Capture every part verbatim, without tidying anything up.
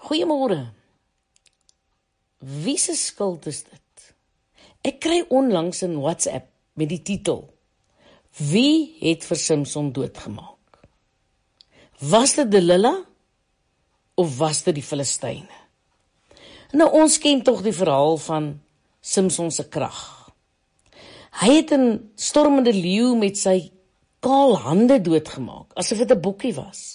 Goeiemôre. Wie se skuld is dit? Ek kry onlangs in WhatsApp met die titel: Wie het vir Samson doodgemaak? Was dit Delila of was dit die Filistyne? Nou, ons ken tog die verhaal van Samson se krag. Hy het 'n stormende leeu met sy kaal hande doodgemaak, asof dit 'n bokkie was.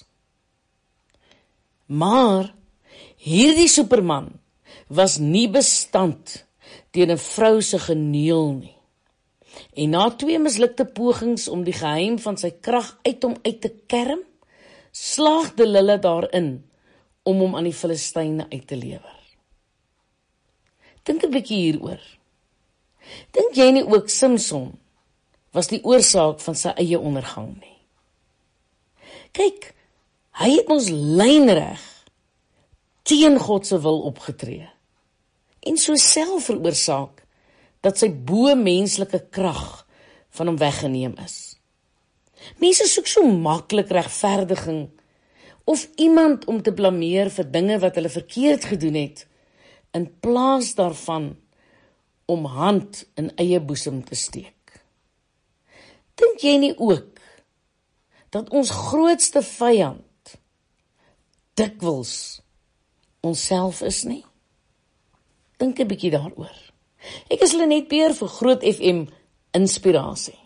Maar hierdie superman was nie bestand teen 'n vrou se geneel nie. En na twee mislukte pogings om die geheim van sy krag uit hom uit te kerm, slaag Delila daarin om hom aan die Filistyne uit te lewer. Dink 'n bietjie hieroor. Dink jy nie ook Samson was die oorsaak van sy eie ondergang nie? Kyk, hy het ons lynreg teen God se wil opgetree en so self veroorsaak dat sy bo-menslike krag van hom weggeneem is. Mense soek so maklik regverdiging of iemand om te blameer vir dinge wat hulle verkeerd gedoen het, in plaas daarvan om hand in eie boesem te steek. Dink jy nie ook dat ons grootste vyand dikwels onsself is nie? Dink 'n bietjie daaroor. Ek is Lenet Beer vir Groot F M Inspirasie.